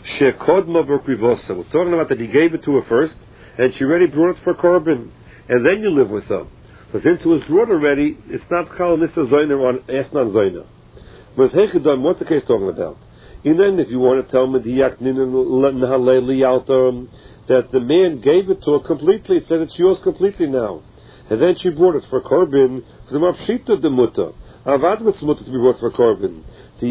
Shekodma v'krivosa. We're talking about that he gave it to her first, and she already brought it for korban, and then you live with her. But since it was brought already, it's not chal nisa zoyna on esnan zoyna. But what's the case talking about? And then if you want to tell me that the man gave it to her completely, said it's yours completely now, and then she brought it for korban, for the mapshita de muta. Avad was muta to be brought for korban.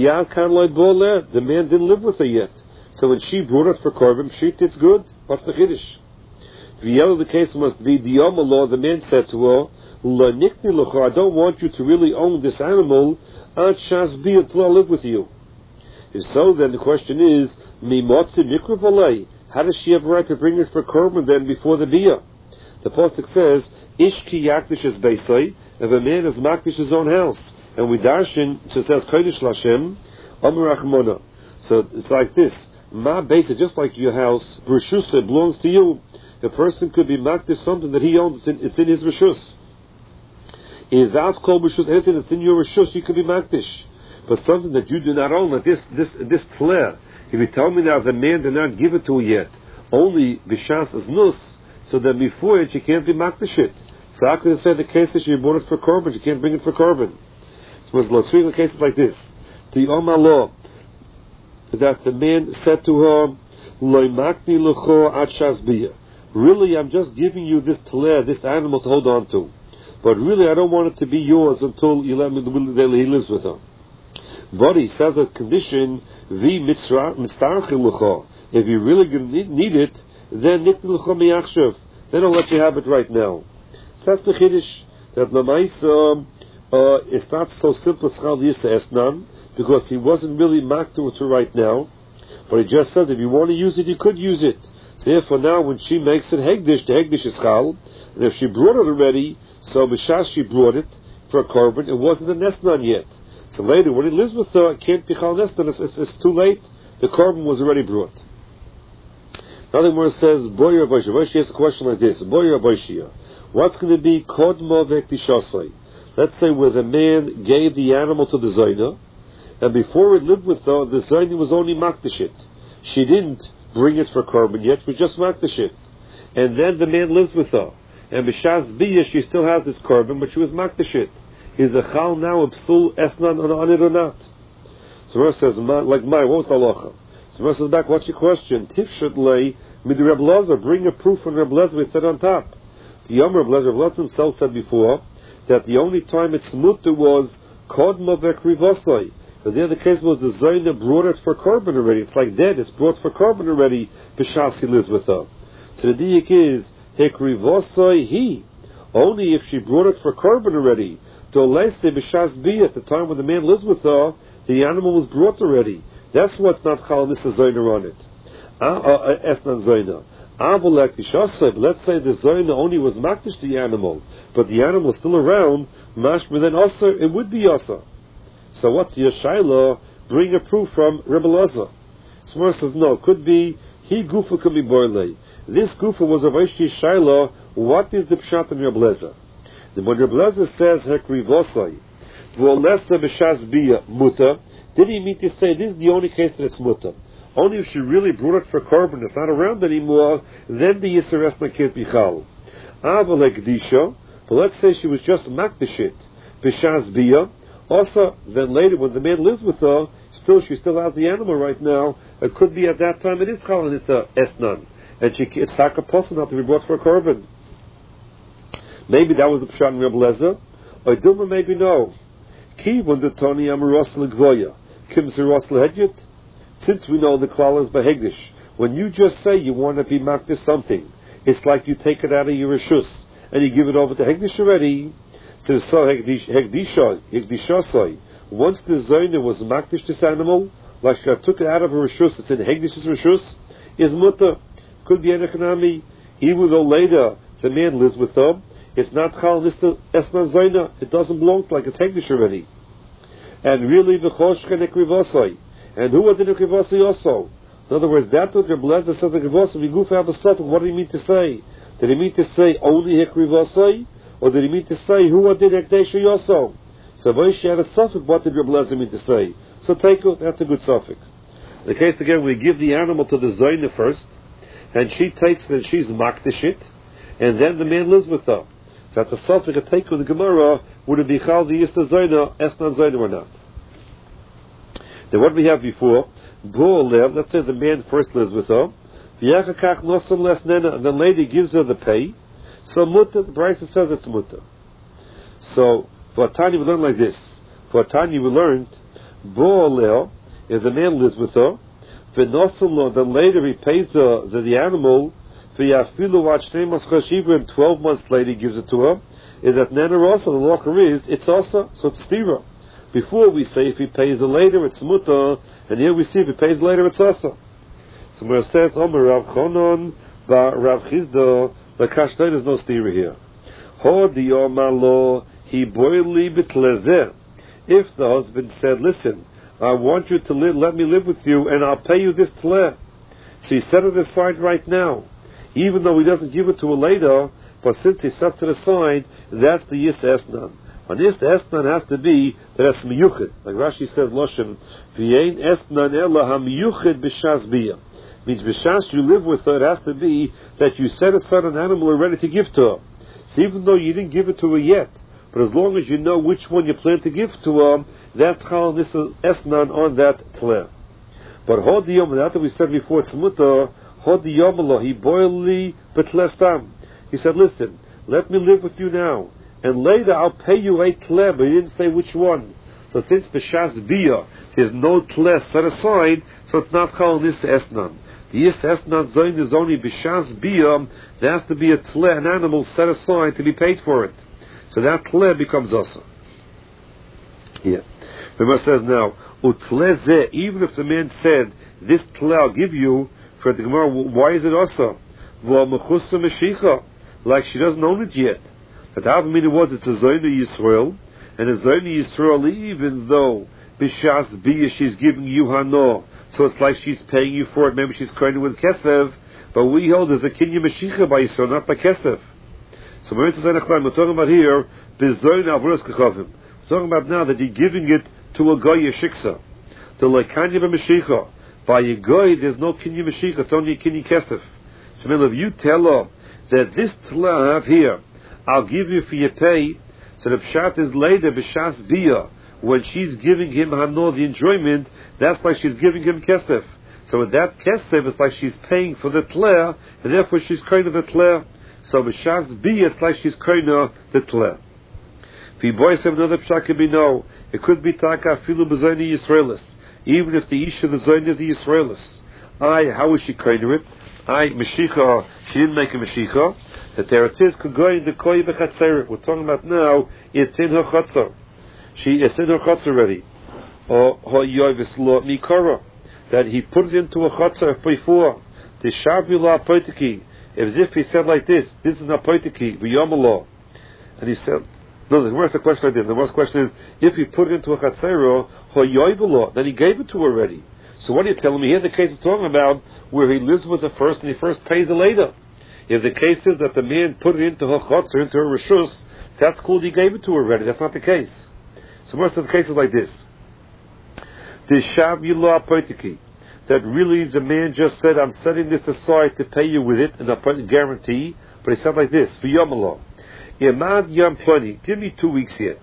The man didn't live with her yet. So when she brought it for korban, pshita, it's good. What's the chiddush? The case must be the Yom law. The man said to her, I don't want you to really own this animal until I live with you. If so, then the question is, how does she have a right to bring this for korban then before the biyah? The pasuk says, Ishki yakdish is beisai, if a man is makdish his own house. And we darshan, so it says, Kodesh Lashem, Amar Achmona. So it's like this, Ma Beisa, just like your house, Rishus belongs to you. A person could be makdish something that he owns, it's in his Rishus. Is out called Rishus, anything that's in your Rishus, you could be makdish. But something that you do not own, like this player, if you tell me now the man did not give it to her yet, only Bishas is nus, so that before it, she can't be makdish it. So how could I say the case that she bought it for korban, she can't bring it for korban? So let's read the cases like this. The Omar law, that the man said to her, Loi makni l'cho ad shazbiyah. Really, I'm just giving you this taleh, this animal to hold on to. But really, I don't want it to be yours until you let me, he lives with her. But he says a condition, vi mitzarchil l'cho. If you really need it, then nikni l'cho miyachshav. Then I'll let you have it right now. So that's the chiddush, that l'maisa, it's not so simple as chal yisa esnan, because he wasn't really makta with her right now. But he just says, if you want to use it, you could use it. So therefore now when she makes it hegdish, the hegdish is chal, and if she brought it already, so b'shas she brought it for a korban, it wasn't a nesnan yet. So later, when he lives with her, it can't be chal nesnan, it's too late, the korban was already brought. Another word says, Boyer Aboshia. Aboshia has a question like this, Boyer Aboshia. What's going to be kodma v'ektishasai? Let's say where the man gave the animal to the Zaina, and before he lived with her, the Zaina was only makdashit. She didn't bring it for korban yet, she was just makdashit. And then the man lives with her. And b'shas biyah, she still has this korban, but she was makdashit. Is a chal now a psul esnan on it or not? So Rav says, what was the halacha? So Rav says back, what's your question? Tifshat lei mid Reb Lazar, bring a proof from Reb Lazar, we said on top. The Yom Reb Lazar himself said before, that the only time it's mutter was kodma v'krivosai. But the other case was the Zaina brought it for korban already. It's like dead, it's brought for korban already, b'shas he lives with her. So the diak is, hekrivosai he. Only if she brought it for korban already. Dolese b'shas bi, at the time when the man lives with her, the animal was brought already. That's what's not chal nisa Zaina on it. Esnan Zaina. But let's say the Zaina only was makdish the animal, but the animal is still around, mashma, then also it would be also. So what's your shaila? Bring a proof from Rebbe Lazar. Smar says no, could be he gufa could be boile. This gufa was a Vaishi shaila. What is the pshat in Rebbe Lazar? When Rebbe Lazar says hekrivosai, v'olesa b'shas biyah muta, did he mean to say this is the only case that it's muta? Only if she really brought it for korban, it's not around anymore, then the Yisr Esna can't be chal. Aval Ekdisha, but let's say she was just makdashit, b'shas biyah. Also, then later when the man lives with her, she still has the animal right now. It could be at that time it is chal and it's esnan, and it's sakaposa not to be brought for a korban. Maybe that was the pshat in Reb Lezer, or Dilma maybe no. Ki when the Tony Amaros Legvoya, Kim Zeros Lehedjit. Since we know the klal is behegdish, when you just say you want to be makdish something, it's like you take it out of your reshus and you give it over to hegdish already. So hegdishasai. Once the Zaina was makdish this animal, like she took it out of her reshus, it's in hegdish's reshus, is mutter. Could be an economy, even though later the man lives with them. It's not chal nista esna Zaina. It doesn't belong to, like it's hegdish already. And really the choshka nekrivasai. And who was in the Kivasi also? In other words, that what Reb Lezer says in Kivasi, we goof have a suffolk. What did he mean to say? Did he mean to say only Hekrivasi? Or did he mean to say who did Hekdesha also? So Vaishi had a suffolk. What did Reb Lezer mean to say? So take it, that's a good suffolk. The case again, we give the animal to the Zoyna first, and she takes it and she's makdish it, and then the man lives with her. So at the Sophic take with the Gemara, would it be Chal the Yista Zoyna, Esnan Zoyna or not? Then what we have before, let's say the man first lives with her, and the lady gives her the pay, so mutter, the Brisa says it's mutter. So, for Tanya we learned like this. For Tanya we learned, if the man lives with her, then later he pays her the animal, and 12 months later he gives it to her, is that Nana Rasa, the locker is, it's also, so it's stira. Before we say if he pays her later, it's mutter, and here we see if he pays later, it's also. So where it says, Omer Rav Chonon, Rav Chizda, the Kashtay, there's no stira here. Ho di Omalo, he boili bitlezeh. If the husband said, listen, I want you to let me live with you, and I'll pay you this tleh. So he set it aside right now. Even though he doesn't give it to her later, but since he sets it aside, that's the Yis Esnan. And Yis Esnan has to be that it's miyuchid. Like Rashi says, Loshen, V'yein Esnan ela ha-miyuchid b'shas biyah. Means b'shas you live with her, it has to be that you set aside an animal and ready to give to her. So even though you didn't give it to her yet, but as long as you know which one you plan to give to her, that's Chal Nisa Esnan on that tleh. But Hodiyom, and after we said before, it's mutter, Hodiyomalo, he boili betlestam. He said, listen, let me live with you now, and later I'll pay you a tleh, but he didn't say which one. So since b'shas biyah, there's no tleh set aside, so it's not Chal Nisa Esnan. The Yis Esnan Zoin is only b'shas biyah, there has to be a tleh, an animal set aside to be paid for it. So that tleh becomes also. Here. The Gemara says now, utlezeh, even if the man said, this tleh I'll give you, for the Gemara, why is it also? Like she doesn't own it yet. But the meaning was it's a Zoyna Yisrael, and a Zoyna Yisrael, even though b'shas biyah she's giving you hano, so it's like she's paying you for it, maybe she's currently with kesef, but we hold there's a kinyan Mashiach by Yisrael, not by kesef. So we're talking about here, Bezoyna Avros Kechavim. We're talking about now that you're giving it to a goy Yeshiksa, to Lekanya B'Mashiach. By a goy, there's no kinyan Mashiach, it's only a kinyan kesef. So if you tell her that this tleh I have here, I'll give you for your pay, so the pshat is later, b'shas biyah, when she's giving him hano, the enjoyment, that's like she's giving him kesef. So with that kesef, it's like she's paying for the tleh, and therefore she's kind of the tleh. So b'shas biyah, it's like she's kind of the tleh. If he boys have another pshat, could be no. It could be taka filu b'zoyni Yisraelis. Even if the isha the zoyni is a Yisraelis. How is she kind of it? Mashiach, she didn't make a Mashiach. The Teretis could go in the Koi Bechatzeret. We're talking about now, it's in her Chatzar. It's in her Chatzar already. Or Yovis Lo Mikara. That he put it into a Chatzar before. The Shavila Apoitiki. As if he said like this is an Apoitiki, V'yomalo. And he said, no, the worst question like this. The worst question is, if he put it into a Chatzero, Hoyoivalo, then he gave it to her already. So what are you telling me? Here the case is talking about where he lives with her first and he first pays her later. If the case is that the man put it into her chotzer, into her reshus, that's cool, he gave it to her already. That's not the case. So most of the cases like this. The shav yilah apoitiki, that really the man just said, I'm setting this aside to pay you with it, and I put a guarantee, but he said like this, v'yamalo, yamad yam plani, give me 2 weeks yet.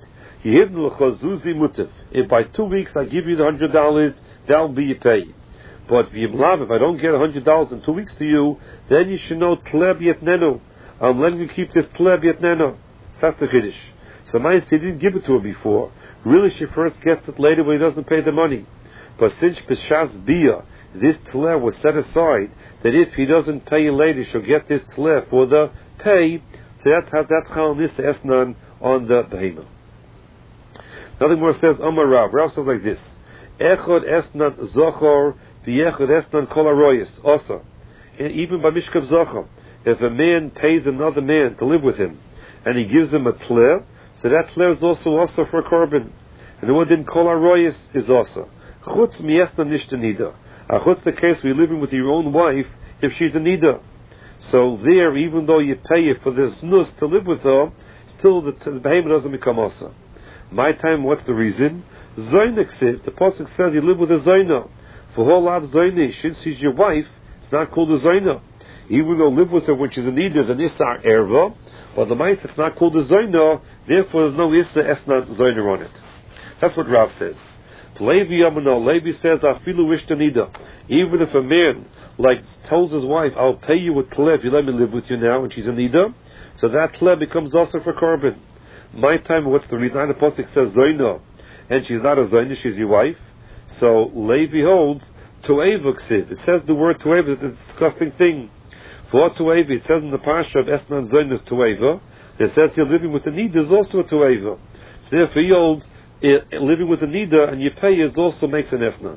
If by 2 weeks I give you the $100, that'll be your pay. But if I don't get $100 in 2 weeks to you, then you should know tleb yet neno. I'm letting you keep this tleb yet neno. That's the chiddush. So Ma'is, he didn't give it to her before. Really, she first gets it later when he doesn't pay the money. But since b'shas biyah, this tleb was set aside, that if he doesn't pay you later, she'll get this tleb for the pay. So that's how this esnan on the behemoth. Nothing more says Amar Rav. Rav says like this: Echod esnan zochor v'echod esnan kol haroyis. Also, and even by mishkav zochor, if a man pays another man to live with him, and he gives him a tleh, so that tleh is also for a korban. And the one in kol haroyis is also chutz miesnan nishta nida. Chutz the case where you're living with your own wife if she's a nida. So there, even though you pay it for this nus to live with her, still the behemoth doesn't become also. My time, what's the reason? Zoyna ksiv. The pasuk says you live with a zoyna. For her lab Zaina, since she's your wife, it's not called a Zaina. Even though live with her when she's in need, there's an Issa Erva, but the mice it's not called a Zaina, therefore there's no Issa Esna Zaina on it. That's what Rav says. Levi says, Afilu Ishtanida. Even if a man tells his wife, I'll pay you with tle if you let me live with you now, and she's in nida, so that tle becomes also for korban. My time, what's the reason? The pasuk says Zaina, and she's not a Zaina, she's your wife. So Levi holds Tueva ksiv. It says the word Tueva is a disgusting thing. For Tueva, it says in the parsha of Esnan Zaina is Tueva. It says you're living with the nida is also a Tueva. So therefore he holds living with the nida and you pay is also makes an Esnan.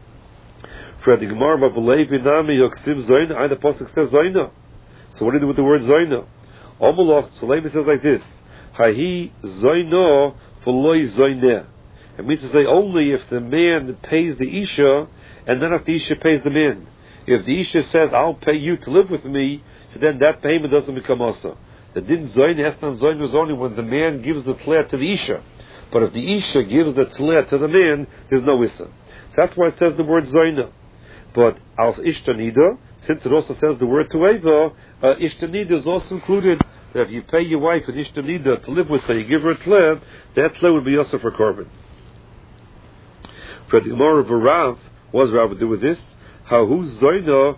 For the Gemara of Levi Nami Yoksiv Zaina, the pasuk says Zaina. So what do you do with the word Zaina? Omoloch, so Levi says like this: Hahi Zaina v'loi Zaineh. It means to say only if the man pays the Isha, and then if the Isha pays the man. If the Isha says, I'll pay you to live with me, so then that payment doesn't become Asa. The Din Zain, Esnan Zain was only when the man gives the Tleh to the Isha. But if the Isha gives the Tleh to the man, there's no Issa. So that's why it says the word Zaina. But Al Ishtanida, since it also says the word Tueva, Ishtanida is also included. That if you pay your wife an Ishtanida to live with her, you give her a Tleh, that Tleh would be Asa for korban. For the Gemara of Rav, what does Rav do with this? How does Rav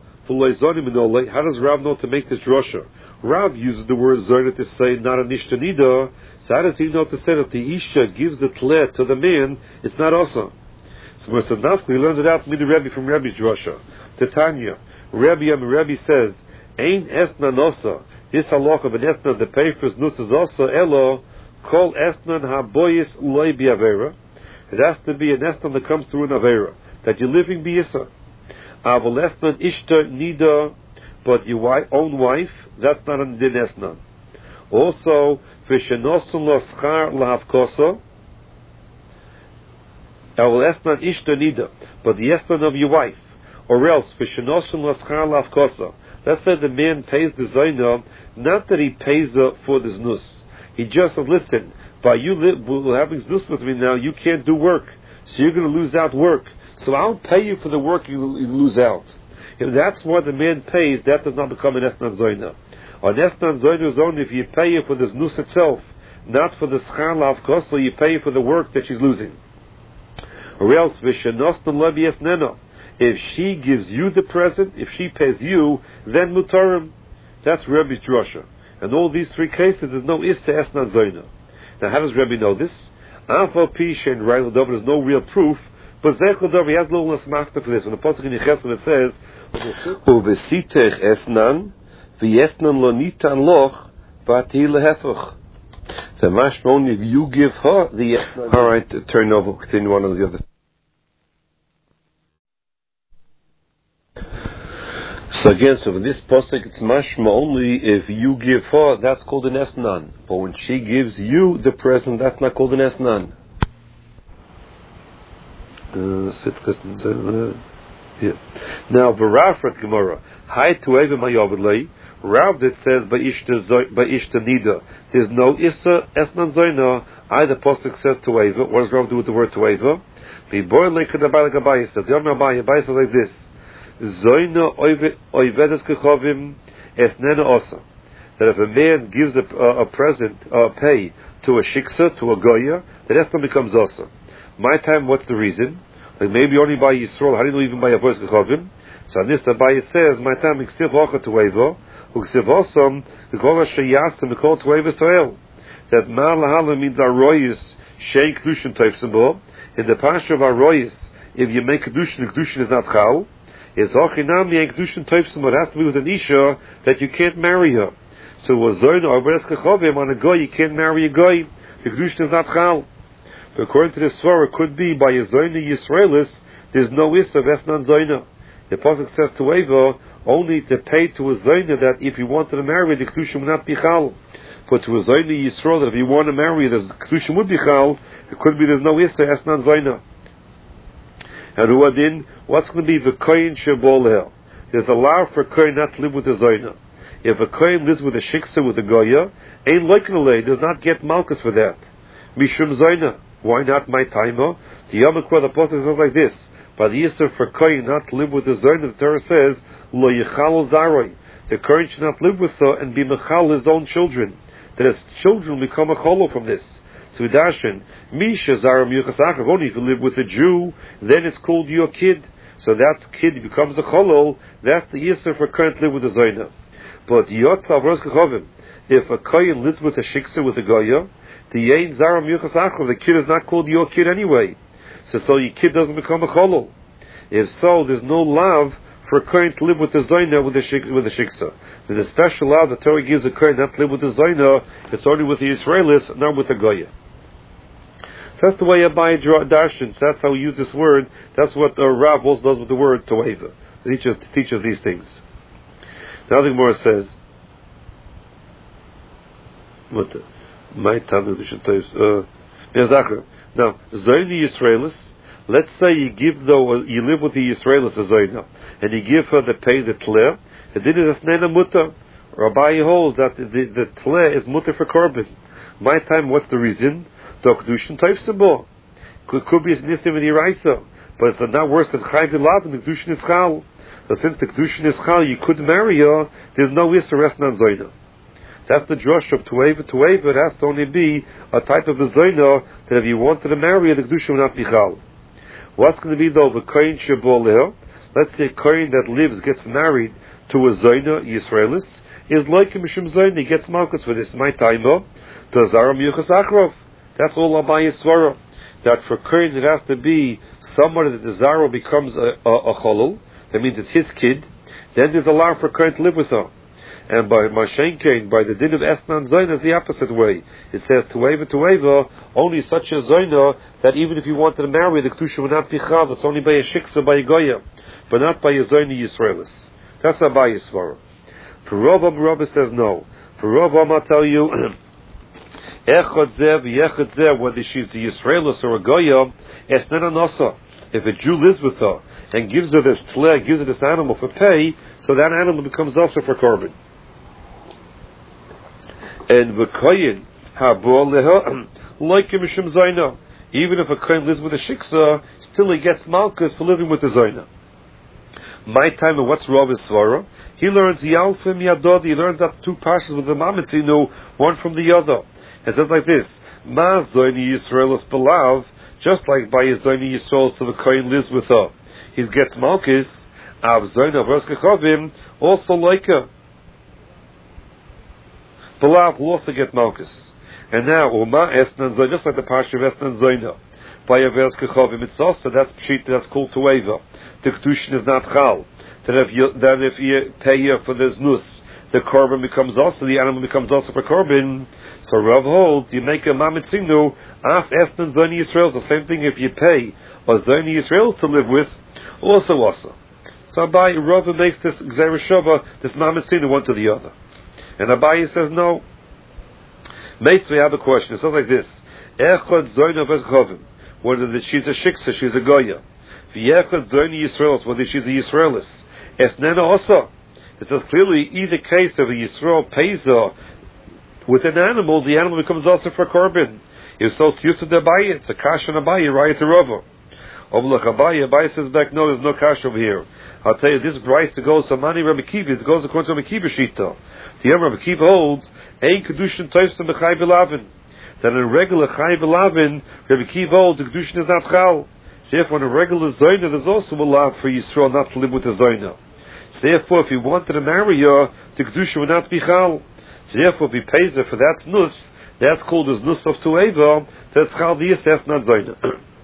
know to make this drasha? Rav uses the word Zaina to say not an Ishtanida. So how does he know to say that the Isha gives the Tleh to the man? It's not awesome. So we learned it out from the Rebbe from Rebbe's drasha. Titania, Rebbe says, Ein Esnan Osa. This halach of an Esnan, the pay for nus is also Elo, Kol Esnan Haboyis Loi Biavera. It has to be an Esnan that comes through an Avera, that you're living B'Yisa. Aval Esnan Ishta Nida, but your own wife, that's not an Din Esnan. Also, V'shenosun Lo Schar Lahavkosa, Aval Esnan Ishta Nida, but the Esnan of your wife, or else V'shenosun Lo Schar Lahavkosa. Let's say the man pays the Zaina, not that he pays for the znus. He just says, listen, by you having znus with me now, you can't do work. So you're going to lose out work. So I'll pay you for the work you lose out. If that's what the man pays, that does not become an Esnan Zaina. An Esnan Zaina is only if you pay her for the znus itself, not for the schar la'avkosa, so you pay her for the work that she's losing. Or else, v'shenostan lebi esnena. If she gives you the present, if she pays you, then mutarim. That's Rebbe's drasha. And all these three cases, there's no issa esnan zaina. Now, how does Rebbe know this? Afal pisha and Rail Dover, there's no real proof, but Zechel Dover, he has a little less master for this. When the pasuk in Yecheskel it says, "Uvesitech esnan, v'yesnan lo nitan loch, v'ati lehefach." The mashmon, if you give her the esnan. All right, turn over. Continue on to the other. So again, so for this pasuk, it's mashma only if you give her, that's called an esnan. But when she gives you the present, that's not called an esnan. Now, Barafrat Gemara, Hi to Eva Mayavadlei, Rav that says by Ishta Nida, there's no Issa Esnan Zoina. Either pasuk says to Eva. What does Rav do with the word to Eva? Be born like the Abai says. The Abai says like this. Zoina oivedes kechovim esnena osa. That if a man gives a present, pay to a shiksa, to a goya, the esna becomes osa. My time, what's the reason? Like maybe only by Yisrael, how do you know even by avodes kechovim? So on this, the Abai says, my time, iksiv hocha to Eva, uksiv osam, the kol ha-sheyasam, the kol to Eva soel. That ma lahala means aroyis, shein kedushin toifsim bo. In the parsha of aroyis, if you make kedushin, the kedushin is not chal. Is Hachinami and Kedushin Toifsim, it has to be with an Isha that you can't marry her. So it was Zoyna or Beres Kechovim on a Goy, you can't marry a Goy. The Kedushin is not Chal. But according to this Svar, it could be by a Zoyna Yisraelis, there's no Issa of Esnan Zoyna. The Pasuk says to Eva, only to pay to a Zoyna that if you wanted to marry, the Kedushin would not be Chal. But to a Zoyna Yisrael, that if you want to marry, the Kedushin would be Chal, it could be there's no Issa Esnan Zoyna. And Ruadin, what's going to be the kohen sheboleh? There's a law for a kohen not to live with a zoyna. If a kohen lives with a shiksa, with a goya, ain't loikanalei, does not get malchus for that. Mishum zoyna. Why not my timer? The Yom Kippur, the Apostle says like this: By the Yisr for Kohen not to live with the Zoyna, the Torah says, Lo Yechal Zaroi. The Kohen should not live with her and be Mechal his own children. That his children become a cholo from this. So Darshan, Misha Zaram Yuchas Achav, only if you live with a Jew, then it's called your kid. So that kid becomes a cholol. That's the Yisr for Kohen to live with a Zoyna. But Yotzav Rosh Kachovim, if a Kohen lives with a Shiksa, with a Goya, the Yain Zaram Yuchas Achav, the kid is not called your kid anyway. So your kid doesn't become a cholol. If so, there's no love for a Kohen to live with the Zoyna with a Shiksa. There's a special love the Torah gives a Kohen not to live with the Zoyna, it's only with the Israelis, not with the Goya. That's the way Abai Darshan. That's how we use this word. That's what Rav also does with the word Toeva. He teaches these things. Now the Gemara says, now, Zoyni Yisraelis, let's say you live with the Yisraelis, a Zoyna, and you give her the pay, the tleh, and then it is nena mutter. Rabbi holds that the tleh is mutter for korban. My time, what's the reason? The kedushin taifsabo. Could be a nisim in Yiraisa, but it's not worse than chayv elav, and the kedushin is chal. So since the kedushin is chal, you could marry her. There's no yisur rest on zoyna. That's the drush of tueva. Tueva, it has to only be a type of a zoyna that if you wanted to marry her, the kedushin will not be chal. What's going to be though the kohen shebol? Let's say a kohen that lives gets married to a zoyna Yisraelis is like a mishum zoyna. He gets malchus for this. My timer to zaram yuchas achrov. That's all Abai Yisvara. That for Kohen it has to be somebody that the Zara becomes a cholol. That means it's his kid. Then there's a law for Kohen to live with her. And by Mashen Kohen, by the din of Esnan Zoyna, is the opposite way. It says Tueva, only such a Zoyna that even if you wanted to marry, the Kedusha would not be Chav. It's only by a Shiksa, by a Goya, but not by a Zoyna Yisraelis. That's Abai Yisvara. For Rav says no. For Rav I'll tell you, whether she's the Yisraelis or a Goya, it's not an osa. If a Jew lives with her and gives her this tleh, gives her this animal for pay, so that animal becomes also for korban. And v'koyin habor leha like a mishum zayna. Even if a kohen lives with a shiksa, still he gets malchus for living with the zayna. My time, and what's Rav Svara? He learns Yalfim Yadod. He learns that two parshas with the Mamitzinu, one from the other. It says like this: Ma Zoyni Yisraelis Belav, just like by his Zoyni Yisrael, so the Kohen lives with her. He gets Malchus. Av Zoyni of Rosh Kachovim, also like her. Belav will also get Malchus. And now Uma Esnan Zoyna, just like the parsha of Esnan Zoyna, by Rosh Kachovim, it's also that's pshit, that's called Tueva. The kedushin is not chal. That if you pay her for the znus, the korban becomes also, the animal becomes also for korban. So Rav holds, you make a mamitzinu, af esnan zoni Yisrael. The same thing if you pay a zoni Yisrael to live with, also. So Abai, Rav makes this Gzereshava, this mamitzinu one to the other. And Abai says no. Meis, we have a question. It says like this: Echad zoni v'ezchovim. Whether she's a shiksa, she's a goya. V'yechad zoni Yisrael, whether she's a Yisraelis. Esnena also. It says clearly, either case of a Yisrael pays her with an animal, the animal becomes also for korban. If so, it's used to the Abai, it's a kash and Abai, right to Rava. Oblach Abai says back, no, there's no kash over here. I'll tell you, this price to go Samani Rabbi Kiva, it goes according to Rabbi Kiva Shita. The Rabbi Kiva holds, Ein Kedushin Toifsam B'chai V'lavin. That in a regular Chai V'lavin, Rabbi Kiva holds, the Kedushin is not chal. Therefore, in a regular Zoyna, there's also a law for Yisrael not to live with a Zoyna. So therefore, if he wanted to marry her, the Kedusha would not be chal. So therefore, if he pays her for that znus, that's called the znus of Tueva, that's chal the that's not Zoyna.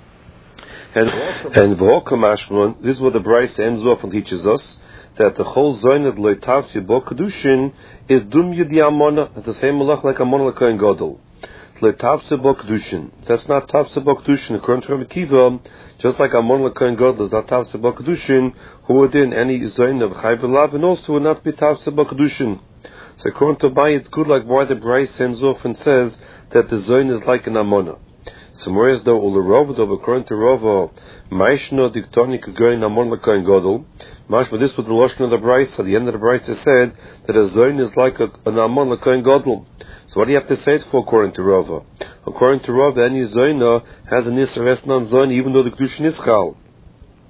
And V'hokamashman, this is what the Bryce ends off and teaches us, that the whole Zoyna L'Tavsi Bo Kedushin is Dum Yudi Amona. It's the same malach like Amona L'Kohen Gadol. L'Tavsi Bo Kedushin. That's not Tavsi Bo Kedushin. According to Rabbi Kiva, just like Amon L'Kohen Gadol is not Tavse Bo Kedushin, who would in any Zoyna of Chai V'Lav, and also would not be Tavse Bo Kedushin. So according to Abai, it's good like why the Bryce sends off and says that the Zoyna is like an Amona. So whereas though according to Rava, Maishno Diktoni Kagoyin Amon L'Kohen Gadol, Mashma, this was the Lashon of the Bryce. At the end of the Bryce it said that a Zoyna is like an Amon L'Kohen Gadol. So what do you have to say it for according to Rava? According to Rava, any Zoyna has an Yisra Esnan Zoyna even though the Kedushin is chal.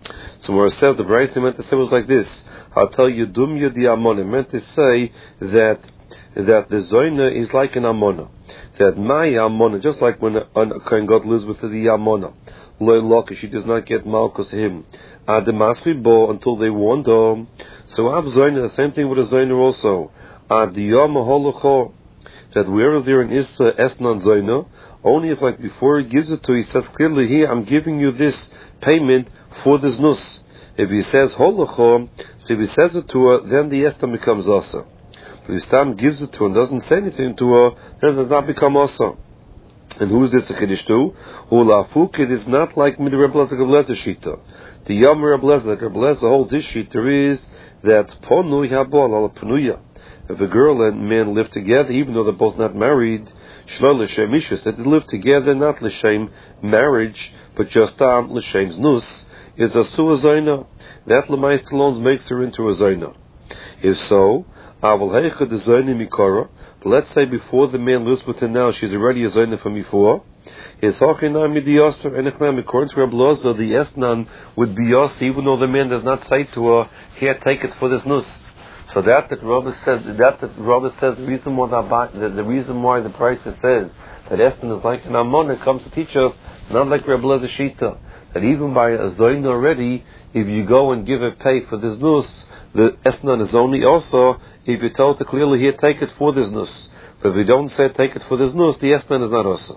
So where it says the Brayse meant to say was like this: I'll tell you, Dumya di Amona meant to say that the Zoina is like an Amona. That my Amona, just like when a Kohen Gadol lives with the Amona, Loy Loki, she does not get Malkus him. Ademasri Bo until they wander. So Av Zoina, the same thing with a Zoina also. Adiyama Holocho, that where is there an Issa Esnan Zoina, only if like before he gives it to her, he says clearly, here, I'm giving you this payment for this nus. If he says Holocho, so if he says it to her, then the Estan becomes Asa. But if Stam gives it to her and doesn't say anything to her, then it does not become Asa. And who is this a Kiddush to? Ulafuk, it is not like Mid Reb Lezer Shita. The Yom Reb Lezer, that Reb Lezer holds this Shita is that Ponu Yabol ala Penuya. If a girl and man live together, even though they're both not married, Shlo L'Shem Ishus, that they live together, not L'Shem marriage, but just L'Shem's Nus, is a Suazaina. That L'Mais Talons makes her into a Zaina. If so, Aval Heicha the Zaina Mikora, but let's say before the man lives with her now, she's already a Zaina from before, is Hachinam Midiyasar, and according to Reb Loza, the Esnan would be Yas, even though the man does not say to her, here, take it for this Nus. So that Rabbi says, the reason why the price says that Esnan is like an Ammon, comes to teach us, not like Rabbi Lezer Shita, that even by a Zoin already, if you go and give a pay for this nus, the Esnan is only also if you tell it clearly here, take it for this nus. But if you don't say take it for this nus, the Esnan is not also.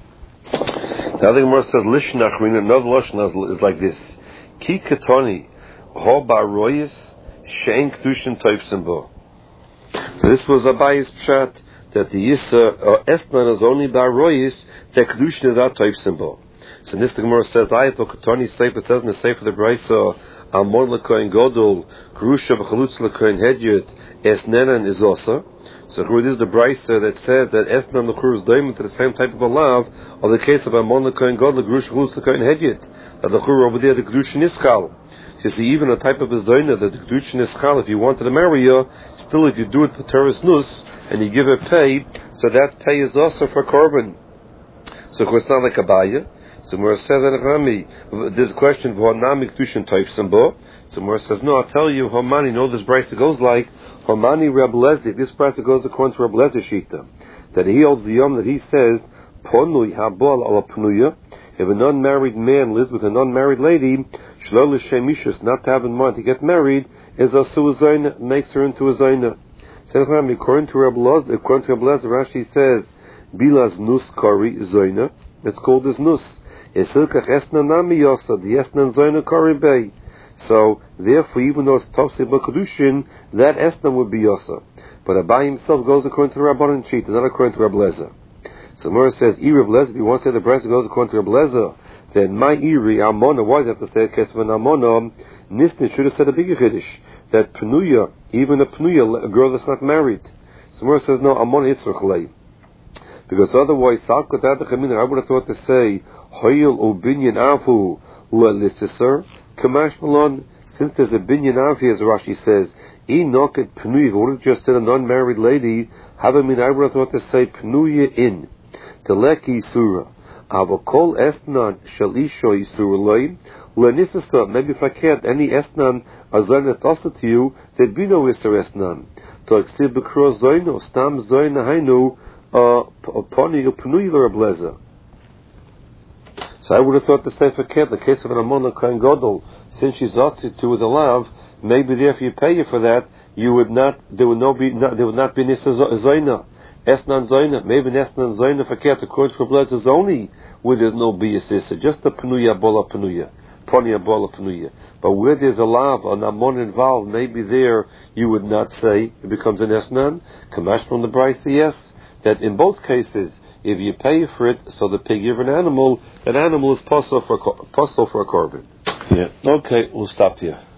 The other Gemara says Lishnach, another Lashon is like this: Ki Ketoni Ho Baroyis Shein Kedushin Toifsim Bo. This was Abayis Pshat that the Yisa Esnan is only Baroyis, the Kedushin is not Toifsim Bo. So this the Gemara says, Ayat Ketoni Sefer says in the Sefer the Brayso, Amon L'Kohen Godol Grusha B'Chalutz L'Kohen Hedyot Esnenan is also. So this is the Brayso that says that Esnan L'Kur is doing to the same type of a lav of the case of Amon L'Kohen Godol Grusha B'Chalutz L'Kohen Hedyot. That the Kur over there the Kedushin is Chal. You see, even a type of a Zoyna that the Kedushin is Chal, if you wanted to marry her, still if you do it for Teres Nus and you give her pay, so that pay is also for Korban. So it's not like a Baya. So Mora says, there's a question, so Mora says, no, I'll tell you, Homani, this Brisa goes like, Homani Reb Lezer, this Brisa goes according to Reb Lezer Shita, that he holds the Yom that he says, Ponui Habal ala Pnuya, if a non-married man lives with a non-married lady, Shlo L'Shem Ishus, not to have in mind to get married, is a Suazaina, makes her into a Zaina. According to Reb Lezer, Rashi says, Bilas Nus Kari Zaina, it's called as Nus. So therefore, even though it's Tafsir B'Kedushin, that Esnan would be Yosa. But Abai himself goes according to the Rabbanan Shita, not according to Reb Lezer. So Mora says, Reb Lezer, if you want to say the Brisa goes according to Reb Lezer, then my Iri, Amona, why does it have to say a case of an Amona? Nistin should have said a bigger Kiddush, that Pnuya, even a Pnuya, a girl that's not married. So Mora says, no, Amona Yisrachlei. Because otherwise, I would have thought to say, Hoyel o binyan afu l'lisser kamash malon. Since there's a binyan afu, as Rashi says, enoket pnuya. Would have just said a non-married lady. Have I would have thought to say pnuya in teleki surah. Avokol esnan shalisho isur loy l'nisser. Maybe if I can't any esnan azan that's also to you, there'd be no isser esnan. To exib b'kro zoino stam zoina hainu poni pnuya Reb Lezer. So I would have thought the Sefer Ket, the case of an Amon L'Kohen Gadol, since she's Zotzi to with a lav, maybe there if you pay you for that, there would not be Nisa Zoyna, Esnan Zoyna, maybe Esnan Zoyna for Ket, according to Reb Lezer, is only where there's no B'Yasisa, just a Pnuya Bola Pnuya, Ponya Bola Pnuya. But where there's a lav, an Amon involved, maybe there you would not say it becomes an Esnan. Kamash from the Brisa, yes, that in both cases, if you pay for it, so the pig give an animal, that animal is possible for a korban. Yeah. Okay, we'll stop here.